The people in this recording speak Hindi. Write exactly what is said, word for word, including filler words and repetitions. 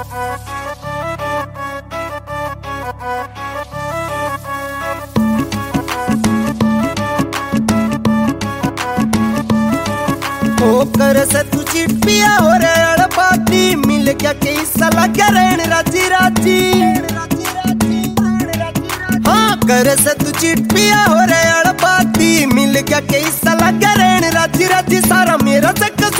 ओ कर से तू चिट पिया हो रे अड़बाती मिल क्या कई सला क्या रहन राजी राजी। हाँ कर से तू चिट पिया हो रे अड़बाती मिल क्या कई सला क्या रहन राजी राजी। सारा मेरा से